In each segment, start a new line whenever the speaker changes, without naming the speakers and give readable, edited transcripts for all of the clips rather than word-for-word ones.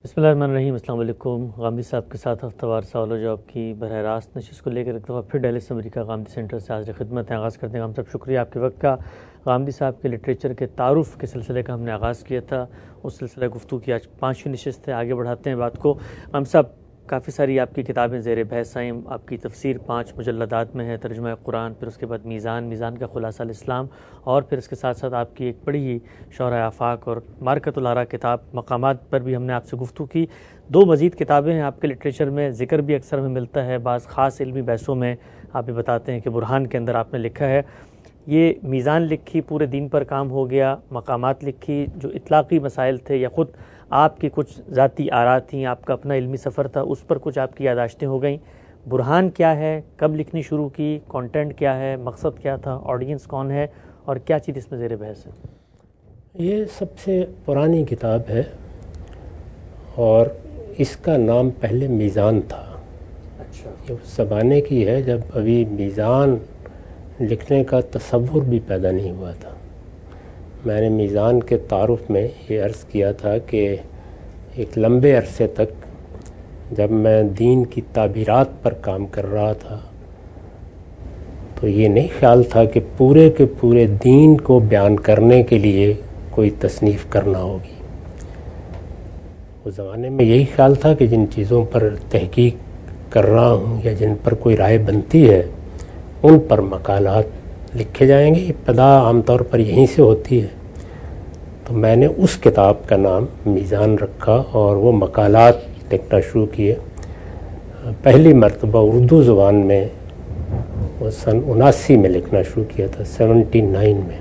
بسم اللہ الرحمن الرحیم۔ السلام علیکم۔ غامدی صاحب کے ساتھ ہفتہ وار سوال و جواب کی براہ راست نشست کو لے کر ایک دفعہ پھر ڈیلس امریکہ غامدی سینٹر سے حاضر خدمت ہے۔ آغاز کرتے ہیں۔ غامدی صاحب شکریہ آپ کے وقت کا۔ غامدی صاحب کے لٹریچر کے تعارف کے سلسلے کا ہم نے آغاز کیا تھا، اس سلسلہ گفتگو کی آج 5ویں نشست ہے۔ آگے بڑھاتے ہیں بات کو۔ غامدی صاحب کافی ساری آپ کی کتابیں زیر بحث آئیں۔ آپ کی تفسیر 5 مجلدات میں ہے، ترجمہ قرآن، پھر اس کے بعد میزان کا خلاصہ الاسلام، اور پھر اس کے ساتھ ساتھ آپ کی ایک بڑی ہی شورۂ آفاق اور معرکۃ الآراء کتاب مقامات پر بھی ہم نے آپ سے گفتگو کی۔ 2 مزید کتابیں ہیں آپ کے لٹریچر میں، ذکر بھی اکثر ہمیں ملتا ہے بعض خاص علمی بحثوں میں۔ آپ بھی بتاتے ہیں کہ برہان کے اندر آپ نے لکھا ہے، یہ میزان لکھی پورے دین پر کام ہو گیا، مقامات لکھی جو اطلاقی مسائل تھے یا خود آپ کی کچھ ذاتی آراء تھیں، آپ کا اپنا علمی سفر تھا، اس پر کچھ آپ کی یادداشتیں ہو گئیں۔ برہان کیا ہے، کب لکھنی شروع کی، کانٹینٹ کیا ہے، مقصد کیا تھا، آڈینس کون ہے اور کیا چیز اس میں زیر بحث ہے؟
یہ سب سے پرانی کتاب ہے اور اس کا نام پہلے میزان تھا۔
اچھا،
یہ اس زمانے کی ہے جب ابھی میزان لکھنے کا تصور بھی پیدا نہیں ہوا تھا۔ میں نے میزان کے تعارف میں یہ عرض کیا تھا کہ ایک لمبے عرصے تک جب میں دین کی تعبیرات پر کام کر رہا تھا تو یہ نہیں خیال تھا کہ پورے کے پورے دین کو بیان کرنے کے لیے کوئی تصنیف کرنا ہوگی۔ اس زمانے میں یہی خیال تھا کہ جن چیزوں پر تحقیق کر رہا ہوں یا جن پر کوئی رائے بنتی ہے ان پر مقالات لکھے جائیں گے۔ ابتدا عام طور پر یہیں سے ہوتی ہے، تو میں نے اس کتاب کا نام میزان رکھا اور وہ مقالات لکھنا شروع کیے۔ پہلی مرتبہ اردو زبان میں وہ سن 79 میں لکھنا شروع کیا تھا، 79 میں۔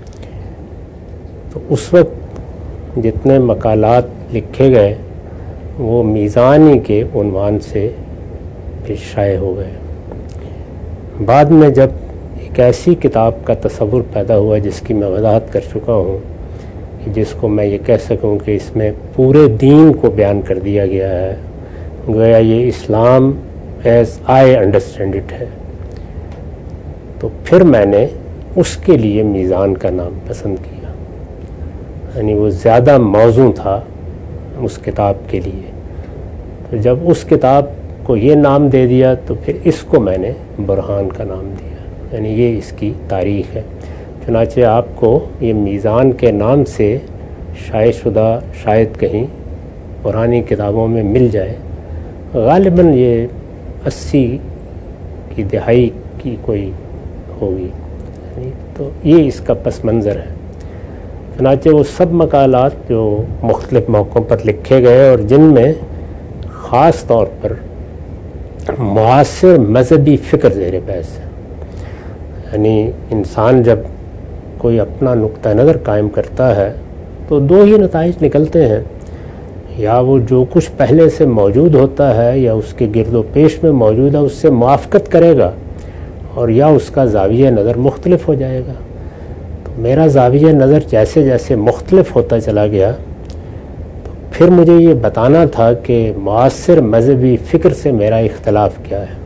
تو اس وقت جتنے مقالات لکھے گئے وہ میزانی کے عنوان سے پھر شائع ہو گئے۔ بعد میں جب ایک ایسی کتاب کا تصور پیدا ہوا جس کی میں وضاحت کر چکا ہوں، جس کو میں یہ کہہ سکوں کہ اس میں پورے دین کو بیان کر دیا گیا ہے، گویا یہ Islam as I understand it ہے، تو پھر میں نے اس کے لیے میزان کا نام پسند کیا۔ یعنی وہ زیادہ موزوں تھا اس کتاب کے لیے، تو جب اس کتاب کو یہ نام دے دیا تو پھر اس کو میں نے برہان کا نام دیا۔ یعنی یہ اس کی تاریخ ہے۔ چنانچہ آپ کو یہ میزان کے نام سے شائع شدہ شاید کہیں پرانی کتابوں میں مل جائے، غالباً یہ 80 کی دہائی کی کوئی ہوگی، تو یہ اس کا پس منظر ہے۔ چنانچہ وہ سب مقالات جو مختلف موقعوں پر لکھے گئے اور جن میں خاص طور پر معاصر مذہبی فکر زیر بحث ہے، یعنی انسان جب کوئی اپنا نقطہ نظر قائم کرتا ہے تو 2 ہی نتائج نکلتے ہیں، یا وہ جو کچھ پہلے سے موجود ہوتا ہے یا اس کے گرد و پیش میں موجود ہے اس سے موافقت کرے گا، اور یا اس کا زاویہ نظر مختلف ہو جائے گا۔ تو میرا زاویہ نظر جیسے جیسے مختلف ہوتا چلا گیا تو پھر مجھے یہ بتانا تھا کہ معاصر مذہبی فکر سے میرا اختلاف کیا ہے۔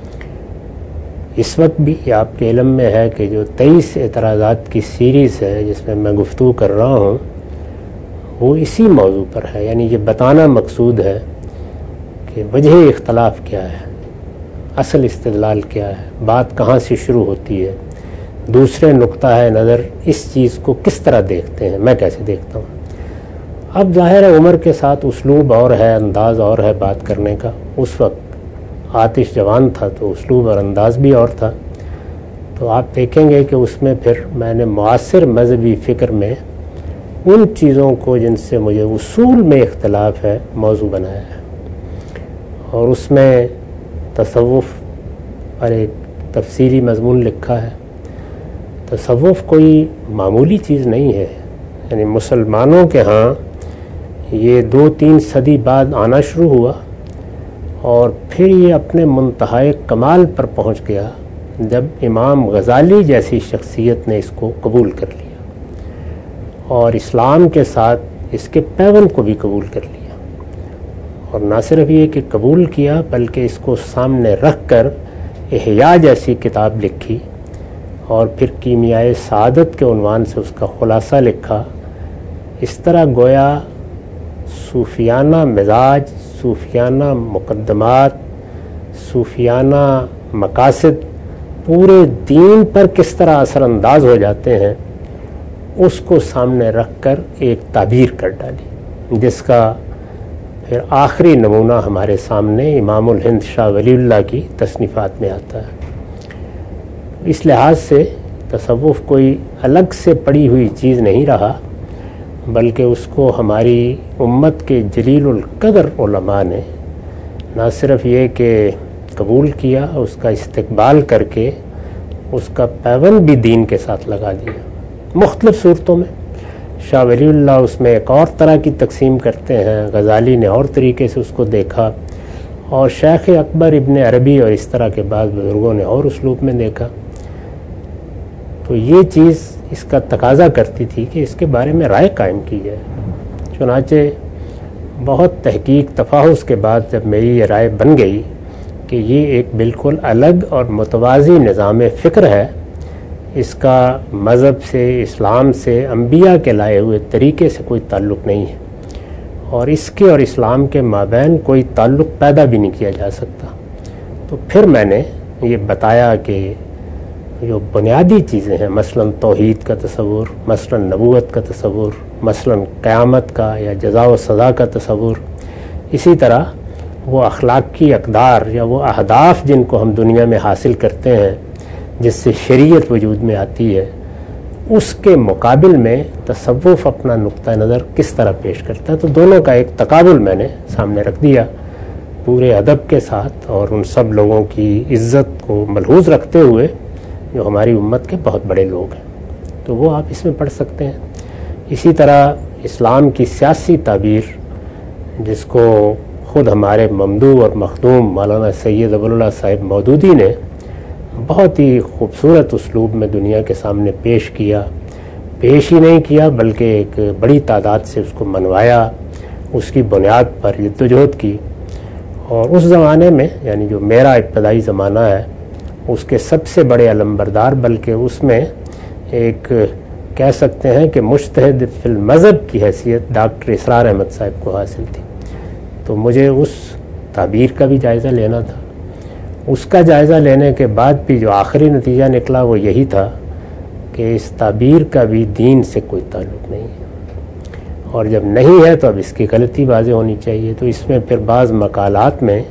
اس وقت بھی آپ کے علم میں ہے کہ جو 23 اعتراضات کی سیریز ہے جس میں میں گفتگو کر رہا ہوں وہ اسی موضوع پر ہے۔ یعنی یہ بتانا مقصود ہے کہ وجہ اختلاف کیا ہے، اصل استدلال کیا ہے، بات کہاں سے شروع ہوتی ہے، دوسرے نقطہ نظر اس چیز کو کس طرح دیکھتے ہیں، میں کیسے دیکھتا ہوں۔ اب ظاہر ہے عمر کے ساتھ اسلوب اور ہے، انداز اور ہے بات کرنے کا۔ اس وقت آتش جوان تھا تو اسلوب اور انداز بھی اور تھا، تو آپ دیکھیں گے کہ اس میں پھر میں نے معاصر مذہبی فکر میں ان چیزوں کو جن سے مجھے اصول میں اختلاف ہے موضوع بنایا ہے، اور اس میں تصوف پر ایک تفصیلی مضمون لکھا ہے۔ تصوف کوئی معمولی چیز نہیں ہے، یعنی مسلمانوں کے ہاں یہ 2-3 صدی بعد آنا شروع ہوا اور پھر یہ اپنے منتہائے کمال پر پہنچ گیا جب امام غزالی جیسی شخصیت نے اس کو قبول کر لیا اور اسلام کے ساتھ اس کے پیوند کو بھی قبول کر لیا، اور نہ صرف یہ کہ قبول کیا بلکہ اس کو سامنے رکھ کر احیاء جیسی کتاب لکھی اور پھر کیمیائے سعادت کے عنوان سے اس کا خلاصہ لکھا۔ اس طرح گویا صوفیانہ مزاج، صوفیانہ مقدمات، صوفیانہ مقاصد پورے دین پر کس طرح اثر انداز ہو جاتے ہیں، اس کو سامنے رکھ کر ایک تعبیر کر ڈالی، جس کا پھر آخری نمونہ ہمارے سامنے امام الہند شاہ ولی اللہ کی تصنیفات میں آتا ہے۔ اس لحاظ سے تصوف کوئی الگ سے پڑی ہوئی چیز نہیں رہا، بلکہ اس کو ہماری امت کے جلیل القدر علماء نے نہ صرف یہ کہ قبول کیا، اس کا استقبال کر کے اس کا پیوند بھی دین کے ساتھ لگا دیا مختلف صورتوں میں۔ شاہ ولی اللہ اس میں ایک اور طرح کی تقسیم کرتے ہیں، غزالی نے اور طریقے سے اس کو دیکھا، اور شیخ اکبر ابن عربی اور اس طرح کے بعض بزرگوں نے اور اسلوب میں دیکھا۔ تو یہ چیز اس کا تقاضا کرتی تھی کہ اس کے بارے میں رائے قائم کی جائے۔ چنانچہ بہت تحقیق تفحص کے بعد جب میری یہ رائے بن گئی کہ یہ ایک بالکل الگ اور متوازی نظام فکر ہے، اس کا مذہب سے، اسلام سے، انبیاء کے لائے ہوئے طریقے سے کوئی تعلق نہیں ہے، اور اس کے اور اسلام کے مابین کوئی تعلق پیدا بھی نہیں کیا جا سکتا، تو پھر میں نے یہ بتایا کہ جو بنیادی چیزیں ہیں، مثلا توحید کا تصور، مثلا نبوت کا تصور، مثلا قیامت کا یا جزا و سزا کا تصور، اسی طرح وہ اخلاقی اقدار یا وہ اہداف جن کو ہم دنیا میں حاصل کرتے ہیں، جس سے شریعت وجود میں آتی ہے، اس کے مقابل میں تصوف اپنا نقطہ نظر کس طرح پیش کرتا ہے۔ تو دونوں کا ایک تقابل میں نے سامنے رکھ دیا پورے ادب کے ساتھ، اور ان سب لوگوں کی عزت کو ملحوظ رکھتے ہوئے جو ہماری امت کے بہت بڑے لوگ ہیں، تو وہ آپ اس میں پڑھ سکتے ہیں۔ اسی طرح اسلام کی سیاسی تعبیر، جس کو خود ہمارے ممدوح اور مخدوم مولانا سید ابوالعلا صاحب مودودی نے بہت ہی خوبصورت اسلوب میں دنیا کے سامنے پیش کیا، پیش ہی نہیں کیا بلکہ ایک بڑی تعداد سے اس کو منوایا، اس کی بنیاد پر جدوجہد کی، اور اس زمانے میں یعنی جو میرا ابتدائی زمانہ ہے، اس کے سب سے بڑے علمبردار، بلکہ اس میں ایک کہہ سکتے ہیں کہ مجتہد فی المذہب کی حیثیت ڈاکٹر اسرار احمد صاحب کو حاصل تھی۔ تو مجھے اس تعبیر کا بھی جائزہ لینا تھا۔ اس کا جائزہ لینے کے بعد بھی جو آخری نتیجہ نکلا وہ یہی تھا کہ اس تعبیر کا بھی دین سے کوئی تعلق نہیں ہے، اور جب نہیں ہے تو اب اس کی غلطی واضح ہونی چاہیے۔ تو اس میں پھر بعض مقالات میں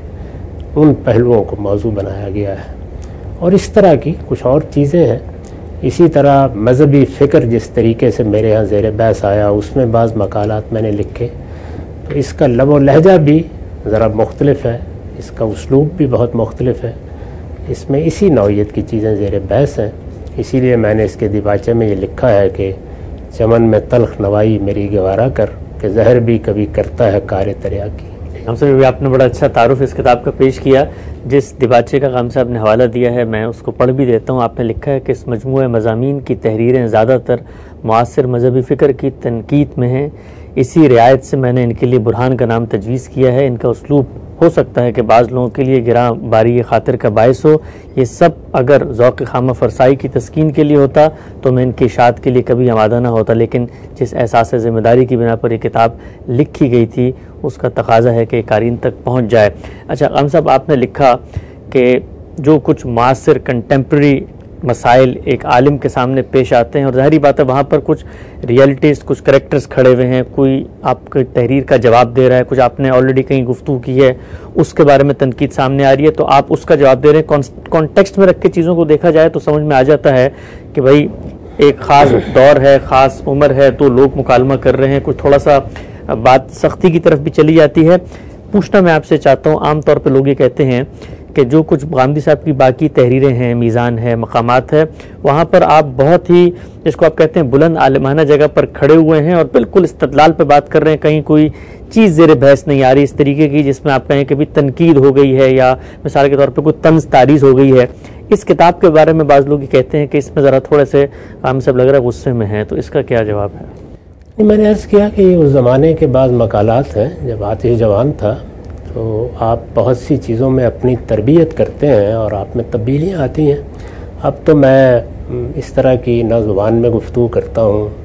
ان پہلوؤں کو موضوع بنایا گیا ہے، اور اس طرح کی کچھ اور چیزیں ہیں۔ اسی طرح مذہبی فکر جس طریقے سے میرے ہاں زیر بحث آیا، اس میں بعض مقالات میں نے لکھے، تو اس کا لب و لہجہ بھی ذرا مختلف ہے، اس کا اسلوب بھی بہت مختلف ہے، اس میں اسی نوعیت کی چیزیں زیر بحث ہیں۔ اسی لیے میں نے اس کے دیباچے میں یہ لکھا ہے کہ چمن میں تلخ نوائی میری گوارا کر، کہ زہر بھی کبھی کرتا ہے کار دریا کی۔
ہم سے بھی آپ نے بڑا اچھا تعارف اس کتاب کا پیش کیا، جس دیباچے کا غام صاحب نے حوالہ دیا ہے میں اس کو پڑھ بھی دیتا ہوں۔ آپ نے لکھا ہے کہ اس مجموعہ مضامین کی تحریریں زیادہ تر معاصر مذہبی فکر کی تنقید میں ہیں، اسی رعایت سے میں نے ان کے لیے برہان کا نام تجویز کیا ہے۔ ان کا اسلوب ہو سکتا ہے کہ بعض لوگوں کے لیے گراں باری خاطر کا باعث ہو، یہ سب اگر ذوق خامہ فرسائی کی تسکین کے لیے ہوتا تو میں ان کی اشاعت کے لیے کبھی آمادہ نہ ہوتا، لیکن جس احساس ذمہ داری کی بنا پر یہ کتاب لکھی گئی تھی اس کا تقاضا ہے کہ قارئین تک پہنچ جائے۔ اچھا غام صاحب، آپ نے لکھا کہ جو کچھ معاصر کنٹمپریری مسائل ایک عالم کے سامنے پیش آتے ہیں، اور ظاہری بات ہے وہاں پر کچھ ریئلٹیز، کچھ کریکٹرز کھڑے ہوئے ہیں، کوئی آپ کی تحریر کا جواب دے رہا ہے، کچھ آپ نے آلریڈی کہیں گفتگو کی ہے اس کے بارے میں تنقید سامنے آ رہی ہے، تو آپ اس کا جواب دے رہے ہیں۔ کانٹیکسٹ میں رکھ کے چیزوں کو دیکھا جائے تو سمجھ میں آ جاتا ہے کہ بھائی ایک خاص دور ہے، خاص عمر ہے، تو لوگ مکالمہ کر رہے ہیں، کچھ تھوڑا سا بات سختی کی طرف بھی چلی جاتی ہے۔ پوچھنا میں آپ سے چاہتا ہوں، عام طور پہ لوگ یہ کہتے ہیں کہ جو کچھ غامدی صاحب کی باقی تحریریں ہیں، میزان ہے، مقامات ہے، وہاں پر آپ بہت ہی جس کو آپ کہتے ہیں بلند عالمانہ جگہ پر کھڑے ہوئے ہیں اور بالکل استدلال پہ بات کر رہے ہیں، کہیں کوئی چیز زیر بحث نہیں آ رہی اس طریقے کی جس میں آپ کہیں کہ بھی تنقید ہو گئی ہے یا مثال کے طور پہ کوئی طنز تعریض ہو گئی ہے۔ اس کتاب کے بارے میں بعض لوگ یہ کہتے ہیں کہ اس میں ذرا تھوڑے سے غام صاحب لگ رہا ہے غصے میں ہیں، تو اس کا کیا جواب ہے؟
میں نے عرض کیا کہ یہ اس زمانے کے بعض مقالات ہیں، جب آتش جوان تھا تو آپ بہت سی چیزوں میں اپنی تربیت کرتے ہیں اور آپ میں تبدیلیاں آتی ہیں۔ اب تو میں اس طرح کی نہ زبان میں گفتگو کرتا ہوں،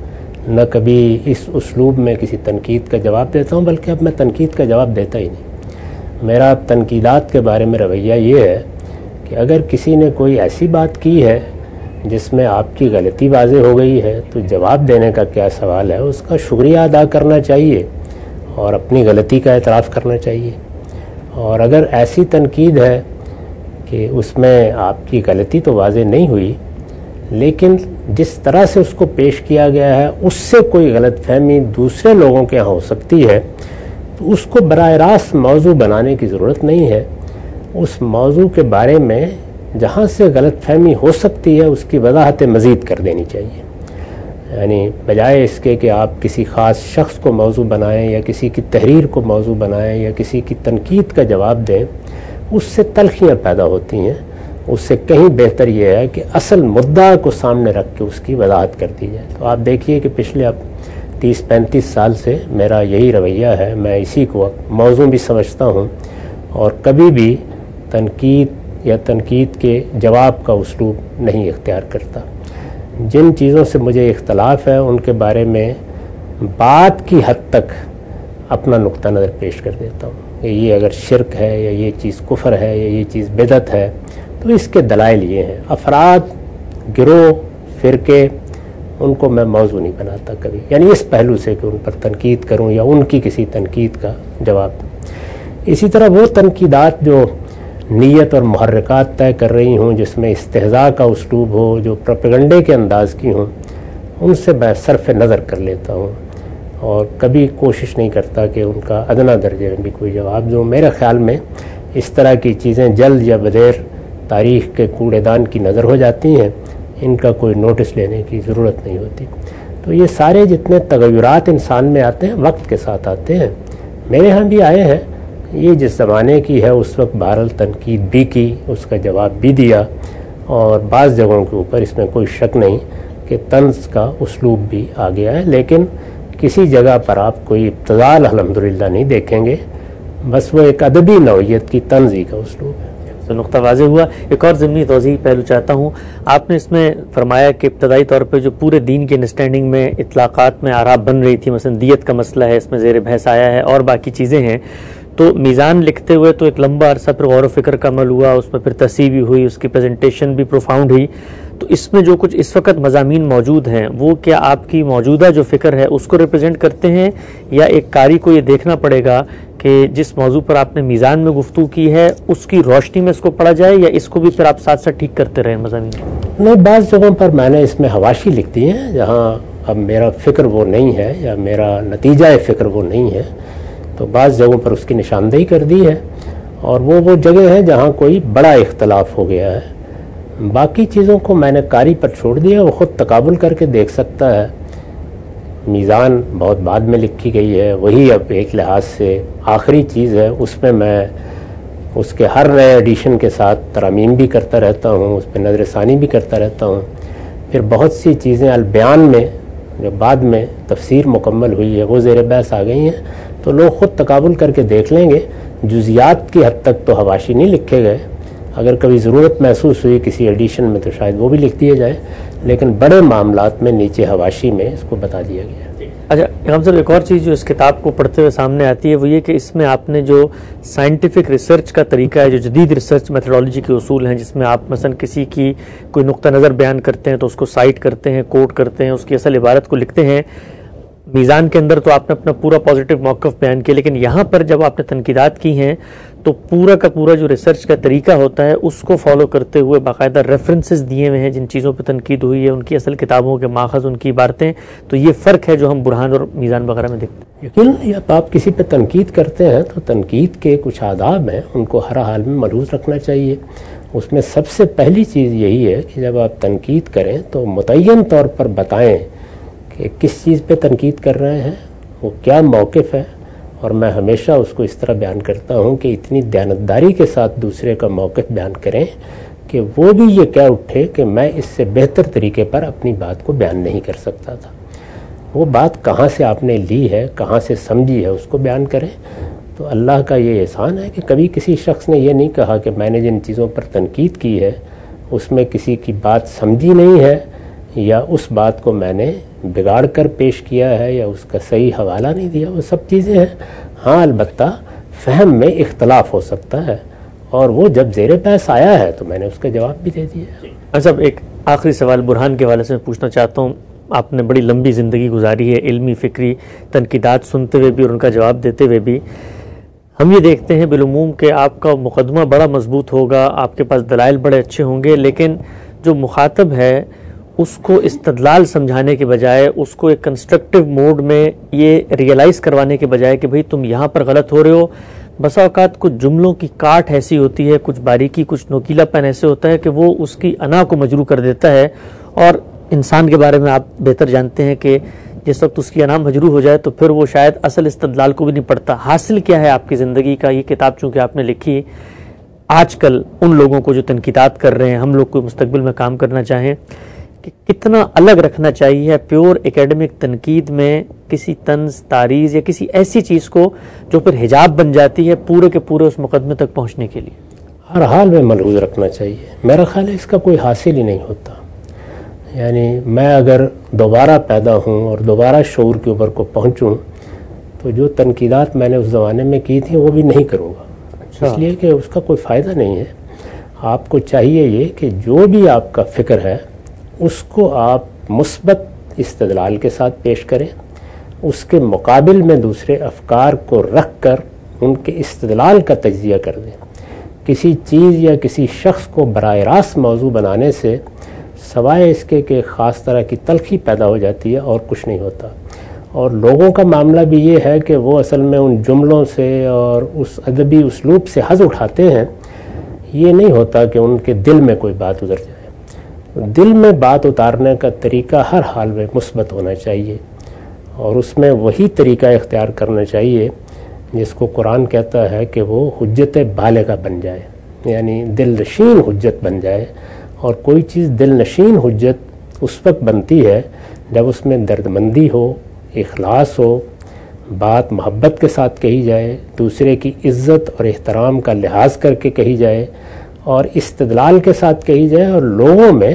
نہ کبھی اس اسلوب میں کسی تنقید کا جواب دیتا ہوں، بلکہ اب میں تنقید کا جواب دیتا ہی نہیں۔ میرا تنقیدات کے بارے میں رویہ یہ ہے کہ اگر کسی نے کوئی ایسی بات کی ہے جس میں آپ کی غلطی واضح ہو گئی ہے تو جواب دینے کا کیا سوال ہے، اس کا شکریہ ادا کرنا چاہیے اور اپنی غلطی کا اعتراف کرنا چاہیے۔ اور اگر ایسی تنقید ہے کہ اس میں آپ کی غلطی تو واضح نہیں ہوئی، لیکن جس طرح سے اس کو پیش کیا گیا ہے اس سے کوئی غلط فہمی دوسرے لوگوں کے ہاں ہو سکتی ہے، تو اس کو براہ راست موضوع بنانے کی ضرورت نہیں ہے۔ اس موضوع کے بارے میں جہاں سے غلط فہمی ہو سکتی ہے اس کی وضاحت مزید کر دینی چاہیے، یعنی بجائے اس کے کہ آپ کسی خاص شخص کو موضوع بنائیں یا کسی کی تحریر کو موضوع بنائیں یا کسی کی تنقید کا جواب دیں، اس سے تلخیاں پیدا ہوتی ہیں۔ اس سے کہیں بہتر یہ ہے کہ اصل مدعا کو سامنے رکھ کے اس کی وضاحت کر دی جائے۔ تو آپ دیکھیے کہ پچھلے اب 30-35 سال سے میرا یہی رویہ ہے، میں اسی کو موضوع بھی سمجھتا ہوں اور کبھی بھی تنقید یا تنقید کے جواب کا اسلوب نہیں اختیار کرتا۔ جن چیزوں سے مجھے اختلاف ہے ان کے بارے میں بات کی حد تک اپنا نقطہ نظر پیش کر دیتا ہوں کہ یہ اگر شرک ہے یا یہ چیز کفر ہے یا یہ چیز بدعت ہے تو اس کے دلائل یہ ہیں۔ افراد، گروہ، فرقے، ان کو میں موضوع نہیں بناتا کبھی، یعنی اس پہلو سے کہ ان پر تنقید کروں یا ان کی کسی تنقید کا جواب دوں۔ اسی طرح وہ تنقیدات جو نیت اور محرکات طے کر رہی ہوں، جس میں استہزاء کا اسلوب ہو، جو پروپیگنڈے کے انداز کی ہوں، ان سے میں صرف نظر کر لیتا ہوں اور کبھی کوشش نہیں کرتا کہ ان کا ادنیٰ درجے میں بھی کوئی جواب دوں۔ میرے خیال میں اس طرح کی چیزیں جلد یا بدیر تاریخ کے کوڑے دان کی نظر ہو جاتی ہیں، ان کا کوئی نوٹس لینے کی ضرورت نہیں ہوتی۔ تو یہ سارے جتنے تغیرات انسان میں آتے ہیں وقت کے ساتھ آتے ہیں، میرے ہاں بھی آئے ہیں۔ یہ جس زمانے کی ہے اس وقت بہرحال تنقید بھی کی، اس کا جواب بھی دیا، اور بعض جگہوں کے اوپر اس میں کوئی شک نہیں کہ طنز کا اسلوب بھی آ گیا ہے، لیکن کسی جگہ پر آپ کوئی ابتذال الحمدللہ نہیں دیکھیں گے، بس وہ ایک ادبی نوعیت کی طنزی کا اسلوب ہے۔
تو نقطہ واضح ہوا۔ ایک اور ضمنی توضیح پہلو چاہتا ہوں، آپ نے اس میں فرمایا کہ ابتدائی طور پہ جو پورے دین کی انڈرسٹینڈنگ میں اطلاقات میں آراء بن رہی تھی، مثلا دیت کا مسئلہ ہے اس میں زیر بحث آیا ہے اور باقی چیزیں ہیں، تو میزان لکھتے ہوئے تو ایک لمبا عرصہ پھر غور و فکر کا عمل ہوا، اس میں پھر تصحیح بھی ہوئی، اس کی پریزنٹیشن بھی پروفاؤنڈ ہوئی۔ تو اس میں جو کچھ اس وقت مضامین موجود ہیں وہ کیا آپ کی موجودہ جو فکر ہے اس کو ریپرزینٹ کرتے ہیں، یا ایک قاری کو یہ دیکھنا پڑے گا کہ جس موضوع پر آپ نے میزان میں گفتگو کی ہے اس کی روشنی میں اس کو پڑھا جائے، یا اس کو بھی پھر آپ ساتھ ساتھ ٹھیک کرتے رہیں مضامین؟
نہیں، بعض جگہوں پر میں نے اس میں حواشی لکھ دی ہیں جہاں اب میرا فکر وہ نہیں ہے یا میرا نتیجہ فکر وہ نہیں ہے، تو بعض جگہوں پر اس کی نشاندہی کر دی ہے، اور وہ جگہ ہیں جہاں کوئی بڑا اختلاف ہو گیا ہے۔ باقی چیزوں کو میں نے قاری پر چھوڑ دیا، وہ خود تقابل کر کے دیکھ سکتا ہے۔ میزان بہت بعد میں لکھی گئی ہے، وہی اب ایک لحاظ سے آخری چیز ہے، اس میں میں اس کے ہر نئے ایڈیشن کے ساتھ ترامیم بھی کرتا رہتا ہوں، اس پہ نظر ثانی بھی کرتا رہتا ہوں۔ پھر بہت سی چیزیں البیان میں جو بعد میں تفسیر مکمل ہوئی ہے وہ زیر بحث آ گئی ہیں، تو لوگ خود تقابل کر کے دیکھ لیں گے۔ جزیات کی حد تک تو حواشی نہیں لکھے گئے، اگر کبھی ضرورت محسوس ہوئی کسی ایڈیشن میں تو شاید وہ بھی لکھ دیے جائے، لیکن بڑے معاملات میں نیچے حواشی میں اس کو بتا دیا گیا۔
اچھا اکرم صاحب، ایک اور چیز جو اس کتاب کو پڑھتے ہوئے سامنے آتی ہے وہ یہ کہ اس میں آپ نے جو سائنٹیفک ریسرچ کا طریقہ ہے، جو جدید ریسرچ میتھڈالوجی کے اصول ہیں، جس میں آپ مثلا کسی کی کوئی نقطہ نظر بیان کرتے ہیں تو اس کو سائٹ کرتے ہیں، کوٹ کرتے ہیں، اس کی اصل عبارت کو لکھتے ہیں۔ میزان کے اندر تو آپ نے اپنا پورا پازیٹیو موقف بیان کیا، لیکن یہاں پر جب آپ نے تنقیدات کی ہیں تو پورا کا پورا جو ریسرچ کا طریقہ ہوتا ہے اس کو فالو کرتے ہوئے باقاعدہ ریفرنسز دیے ہوئے ہیں جن چیزوں پہ تنقید ہوئی ہے، ان کی اصل کتابوں کے ماخذ، ان کی عبارتیں۔ تو یہ فرق ہے جو ہم برہان اور میزان وغیرہ میں دیکھتے ہیں۔
یقیناً جب آپ کسی پہ تنقید کرتے ہیں تو تنقید کے کچھ آداب ہیں، ان کو ہر حال میں ملحوظ رکھنا چاہیے۔ اس میں سب سے پہلی چیز یہی ہے کہ جب آپ تنقید کریں تو متعین طور پر بتائیں کہ کس چیز پہ تنقید کر رہے ہیں، وہ کیا موقف ہے، اور میں ہمیشہ اس کو اس طرح بیان کرتا ہوں کہ اتنی دیانتداری کے ساتھ دوسرے کا موقف بیان کریں کہ وہ بھی یہ کہہ اٹھے کہ میں اس سے بہتر طریقے پر اپنی بات کو بیان نہیں کر سکتا تھا۔ وہ بات کہاں سے آپ نے لی ہے، کہاں سے سمجھی ہے، اس کو بیان کریں۔ تو اللہ کا یہ احسان ہے کہ کبھی کسی شخص نے یہ نہیں کہا کہ میں نے جن چیزوں پر تنقید کی ہے اس میں کسی کی بات سمجھی نہیں ہے یا اس بات کو میں نے بگاڑ کر پیش کیا ہے یا اس کا صحیح حوالہ نہیں دیا، وہ سب چیزیں ہیں. ہاں البتہ فہم میں اختلاف ہو سکتا ہے، اور وہ جب زیر بحث آیا ہے تو میں نے اس کا جواب بھی دے دیا.
صاحب ایک آخری سوال برہان کے حوالے سے میں پوچھنا چاہتا ہوں. آپ نے بڑی لمبی زندگی گزاری ہے، علمی فکری تنقیدات سنتے ہوئے بھی اور ان کا جواب دیتے ہوئے بھی. ہم یہ دیکھتے ہیں بالعموم کہ آپ کا مقدمہ بڑا مضبوط ہوگا، آپ کے پاس دلائل بڑے اچھے ہوں گے، لیکن جو مخاطب ہے اس کو استدلال سمجھانے کے بجائے، اس کو ایک کنسٹرکٹیو موڈ میں یہ ریئلائز کروانے کے بجائے کہ بھئی تم یہاں پر غلط ہو رہے ہو. بسا اوقات کچھ جملوں کی کاٹ ایسی ہوتی ہے، کچھ باریکی، کچھ نوکیلا پن ایسے ہوتا ہے کہ وہ اس کی انا کو مجروح کر دیتا ہے. اور انسان کے بارے میں آپ بہتر جانتے ہیں کہ جس وقت اس کی انا مجروح ہو جائے تو پھر وہ شاید اصل استدلال کو بھی نہیں پڑھتا. حاصل کیا ہے آپ کی زندگی کا؟ یہ کتاب چونکہ آپ نے لکھی، آج کل ان لوگوں کو جو تنقیدات کر رہے ہیں، ہم لوگ کو مستقبل میں کام کرنا چاہیں، کہ کتنا الگ رکھنا چاہیے پیور ایکیڈمک تنقید میں کسی طنز، تعریض یا کسی ایسی چیز کو جو پھر حجاب بن جاتی ہے پورے کے پورے اس مقدمے تک پہنچنے کے لیے؟
ہر حال میں ملحوظ رکھنا چاہیے. میرا خیال ہے اس کا کوئی حاصل ہی نہیں ہوتا. یعنی میں اگر دوبارہ پیدا ہوں اور دوبارہ شعور کے اوپر کو پہنچوں تو جو تنقیدات میں نے اس زمانے میں کی تھیں وہ بھی نہیں کروں گا. اس لیے کہ اس کا کوئی فائدہ نہیں ہے. آپ کو چاہیے یہ کہ جو بھی آپ کا فکر ہے اس کو آپ مثبت استدلال کے ساتھ پیش کریں، اس کے مقابل میں دوسرے افکار کو رکھ کر ان کے استدلال کا تجزیہ کر دیں. کسی چیز یا کسی شخص کو براہ راست موضوع بنانے سے سوائے اس کے کہ خاص طرح کی تلخی پیدا ہو جاتی ہے اور کچھ نہیں ہوتا. اور لوگوں کا معاملہ بھی یہ ہے کہ وہ اصل میں ان جملوں سے اور اس ادبی اسلوب سے حظ اٹھاتے ہیں. یہ نہیں ہوتا کہ ان کے دل میں کوئی بات اتر جائے. دل میں بات اتارنے کا طریقہ ہر حال میں مثبت ہونا چاہیے، اور اس میں وہی طریقہ اختیار کرنا چاہیے جس کو قرآن کہتا ہے کہ وہ حجت بالغہ بن جائے، یعنی دل نشین حجت بن جائے. اور کوئی چیز دل نشین حجت اس وقت بنتی ہے جب اس میں دردمندی ہو، اخلاص ہو، بات محبت کے ساتھ کہی جائے، دوسرے کی عزت اور احترام کا لحاظ کر کے کہی جائے، اور استدلال کے ساتھ کہی جائے، اور لوگوں میں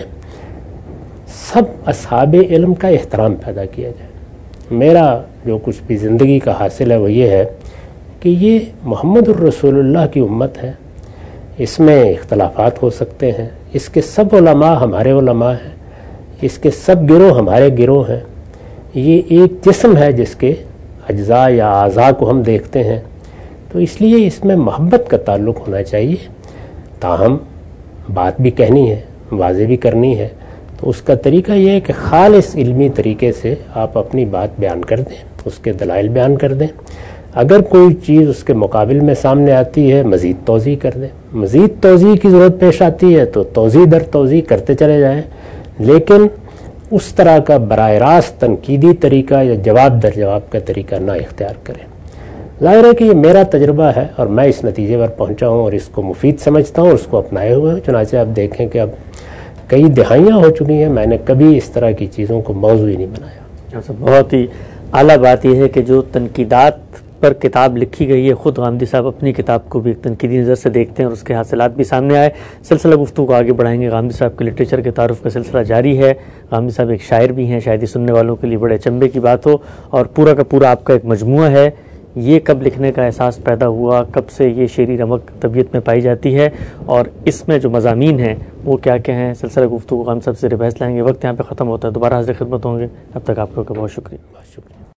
سب اصحاب علم کا احترام پیدا کیا جائے. میرا جو کچھ بھی زندگی کا حاصل ہے وہ یہ ہے کہ یہ محمد الرسول اللہ کی امت ہے. اس میں اختلافات ہو سکتے ہیں، اس کے سب علماء ہمارے علماء ہیں، اس کے سب گروہ ہمارے گروہ ہیں. یہ ایک جسم ہے جس کے اجزاء یا اعضاء کو ہم دیکھتے ہیں. تو اس لیے اس میں محبت کا تعلق ہونا چاہیے. تاہم بات بھی کہنی ہے، واضح بھی کرنی ہے. تو اس کا طریقہ یہ ہے کہ خالص علمی طریقے سے آپ اپنی بات بیان کر دیں، اس کے دلائل بیان کر دیں. اگر کوئی چیز اس کے مقابل میں سامنے آتی ہے مزید توضیح کر دیں. مزید توضیح کی ضرورت پیش آتی ہے تو توضیح در توضیح کرتے چلے جائیں، لیکن اس طرح کا براہ راست تنقیدی طریقہ یا جواب در جواب کا طریقہ نہ اختیار کریں. ظاہر ہے کہ یہ میرا تجربہ ہے اور میں اس نتیجے پر پہنچا ہوں اور اس کو مفید سمجھتا ہوں اور اس کو اپنائے ہوئے ہوں. چنانچہ آپ دیکھیں کہ اب کئی دہائیاں ہو چکی ہیں، میں نے کبھی اس طرح کی چیزوں کو موضوع ہی نہیں بنایا.
بہت ہی اعلیٰ بات یہ ہے کہ جو تنقیدات پر کتاب لکھی گئی ہے، خود غامدی صاحب اپنی کتاب کو بھی ایک تنقیدی نظر سے دیکھتے ہیں اور اس کے حاصلات بھی سامنے آئے. سلسلہ گفتگو کو آگے بڑھائیں گے. غامدی صاحب کے لٹریچر کے تعارف کا سلسلہ جاری ہے. غامدی صاحب ایک شاعر بھی ہیں، شاید سننے والوں کے لیے بڑے اچنبے کی بات ہو، اور پورا کا پورا آپ کا ایک مجموعہ ہے. یہ کب لکھنے کا احساس پیدا ہوا، کب سے یہ شعری رمق طبیعت میں پائی جاتی ہے، اور اس میں جو مضامین ہیں وہ کیا کیا ہیں؟ سلسلہ گفتگو غامدی صاحب سے بحث لائیں گے. وقت یہاں پہ ختم ہوتا ہے، دوبارہ حاضر خدمت ہوں گے. اب تک آپ کا بہت شکریہ.